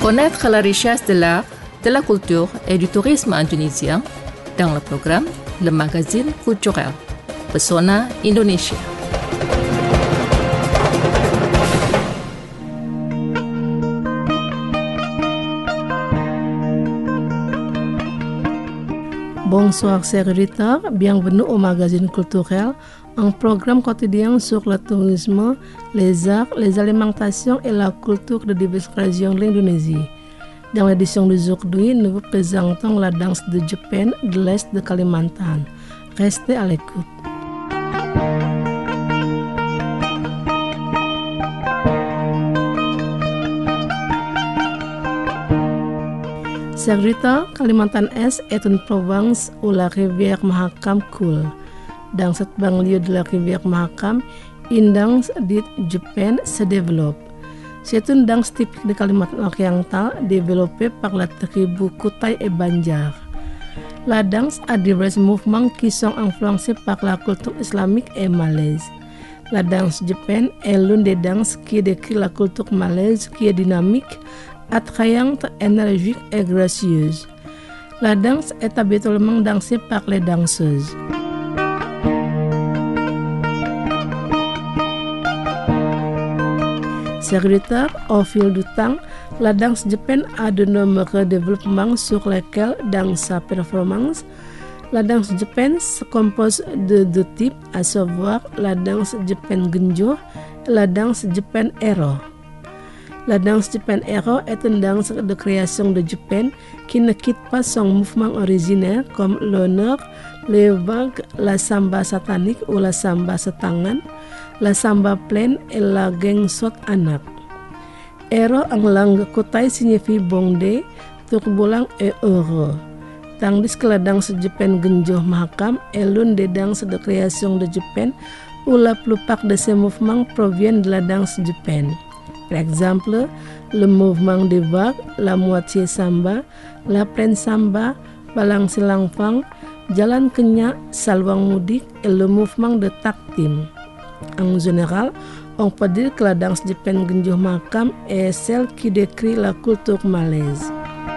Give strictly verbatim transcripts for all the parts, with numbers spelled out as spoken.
Connaître la richesse de l'art, de la culture et du tourisme indonésien dans le programme Le Magazine Culturel Pesona Indonesia. Bonsoir chers auditeurs, bienvenue au Magazine Culturel, un programme quotidien sur le tourisme, les arts, les alimentations et la culture de diverses régions de l'Indonésie. Dans l'édition d'aujourd'hui, nous vous présentons la danse de Jepén de l'Est de Kalimantan. Restez à l'écoute. Chers auditeurs, Kalimantan Est est une province où la rivière Mahakam coule. Dans cette banlieue de la rivière Mahakam, une danse dite Jepén se développe. C'est une danse typique de Kalimantan oriental développée par la tribu Kutai et Banjar. La danse a divers mouvements qui sont influencés par la culture islamique et malaise. La danse Jepén est l'une des danses qui décrit la culture malaise qui est dynamique, attrayante, énergique et gracieuse. La danse est habituellement dansée par les danseuses. Chers auditeurs, au fil du temps, la danse Jepén a de nombreux développements sur lesquels, dans sa performance, la danse Jepén se compose de deux types, à savoir la danse Jepén Genjo et la danse Jepén Ero. La danse Jepén Ero est une danse de création de Jepén qui ne quitte pas son mouvement originaire comme l'honneur, les vagues, la samba satanique ou la samba setangan, la samba pleine et la gengsot anak. Ero en langue Kutai signifie bondé, turbulent et heureux. Tandis que la danse Jepén Genjo Mahakam est l'une des danses de création de Jepén où la plupart de ses mouvements proviennent de la danse Jepén. Par exemple, le mouvement des vagues, la moitié samba, la pleine samba, balang silangfang, jalan kenya, salwang mudik et le mouvement de taktim. En général, on peut dire que la danse Jepén Genjo Mahakam est celle qui décrit la culture malaise.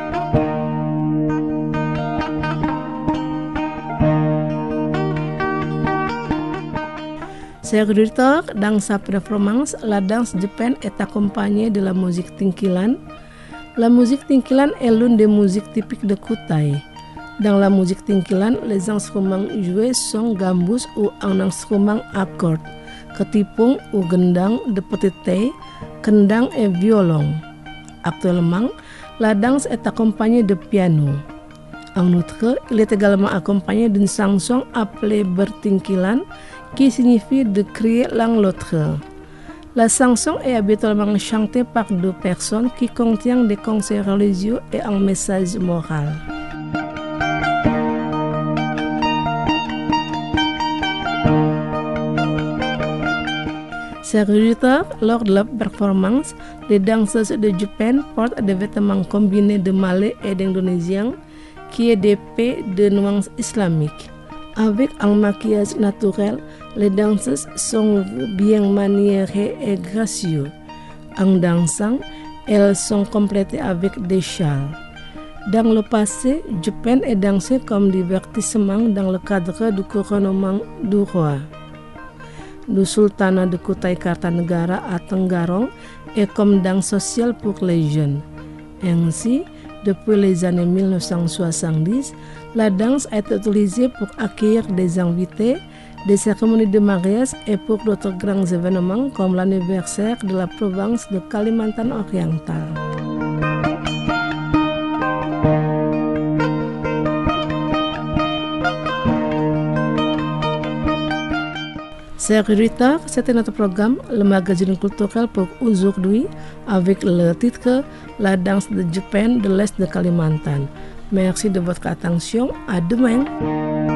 Chers auditeurs, dans sa performance, la danse Jepén est accompagnée de la musique tingkilan. La musique tingkilan est l'une des musiques typiques de Kutai. Dans la musique tingkilan, les instruments joués sont gambus ou un instrument à cordes, ketipung ou gendang de petite taille, kendang et violon. Actuellement, la danse est accompagnée de piano. En outre, il est également accompagné d'une chanson appelée bertingkilan, qui signifie de crier l'un l'autre. La chanson est habituellement chantée par deux personnes qui contient des conseils religieux et un message moral. Chers auditeurs, lors de la performance, les danseuses de Jepén portent des vêtements combinés de Malais et d'Indonésiens qui est d'épais de nuances islamiques. Avec un maquillage naturel, les danseuses sont bien maniérées et gracieuses. En dansant, elles sont complétées avec des châles. Dans le passé, Jepén est dansé comme divertissement dans le cadre du couronnement du roi. Le sultanat de Kutai Kartanegara à Tenggarong et comme danse sociale pour les jeunes. Ainsi, depuis les années mille neuf cent soixante-dix, la danse a été utilisée pour accueillir des invités, des cérémonies de mariage et pour d'autres grands événements comme l'anniversaire de la province de Kalimantan oriental. Chers auditeurs, c'était notre programme, le magazine culturel pour aujourd'hui, avec le titre La danse de Jepén de l'Est de Kalimantan. Merci de votre attention. À demain.